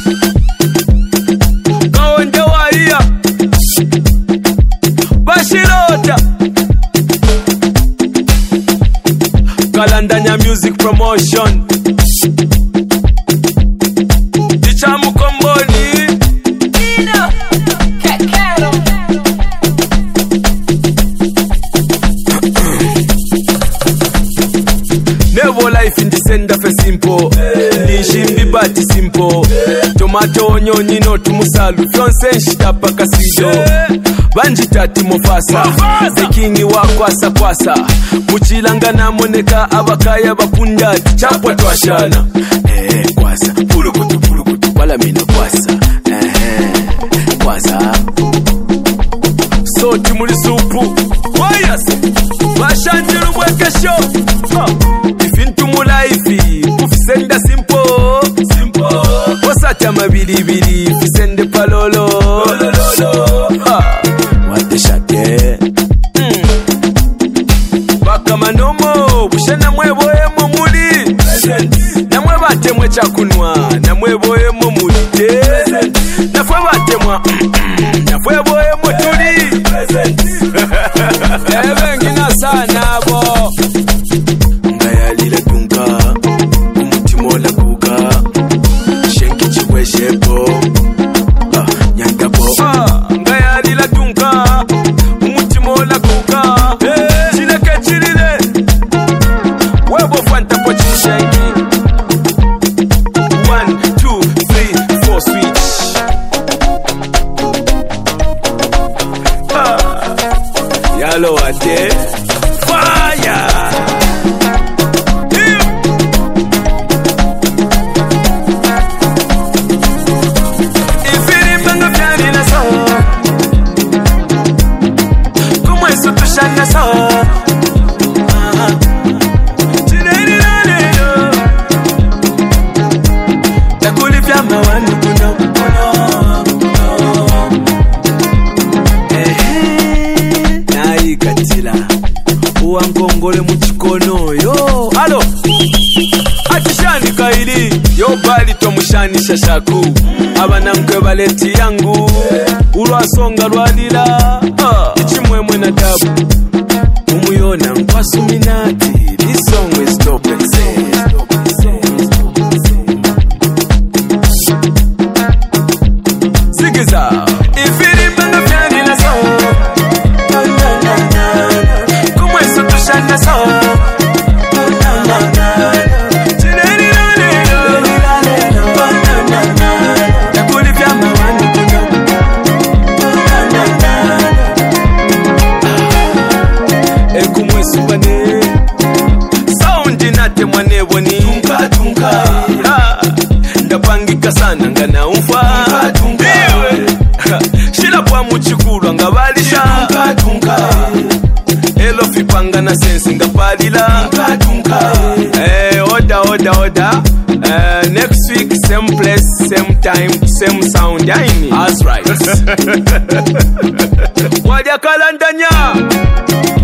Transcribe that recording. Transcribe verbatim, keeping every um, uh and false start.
Kaonja waia Bashirota Kalandanya Music Promotion Tichamu Komboni Ina Kekero Never life in the sender for simple Nishimbi bati simple Tomato onyoni no tumusalu Fyonse nshita paka sido Banjita timofasa The kingi wa kwasa kwasa Muchilanga na moneka abakaya bakunda Chapwa tuashana Eh kwasa Pulukutu pulukutu Wala mina kwasa Eh kwasa So timuli supu Wayase Bashanjiru mweke show Ifintu mulaifi Kufisenda simple Simple Wasata mabili bili Fisende palolo Lololo Wate shate mm. Baka manomo Bushena mwebo emo muli Present Namwe bate mwe chakunwa Namwe bo emo muli Present Nafwe bate mwa Nafwe bo emo tuli Present Ebe ngina sana bo Ngaya lile kunka Umutimola kuka Shenki chiwe shepo ah, Nyandapo ah, Ngaya lile kunka Umutimola kuka hey. Chileke chilile Webo fanta po chishenki One, two, three, four switch ah. Yalo ate Fire Uangongole muchikono yo Alo Atishani kaili Yo bali tomushani shashaku Abana mkwe baleti yangu Ulwasonga lwalila ah. Ichimwe mwena tabu Umuyona mkwa suminati This song is dope and say Sigiza Ifiri banga fyani na so Kumwe sutu shana so Soundi nate mwane boni Tunka tunka ha. Ndapangika sana ngana umfa Tunka tunka Shila kwa muchikuru nga balisha Tunka tunka Elo fipanga na sensi nga palila Tunka tunka Eh oda oda oda uh, Next week same place same time same sound Yaini That's right Wadia Kalandanya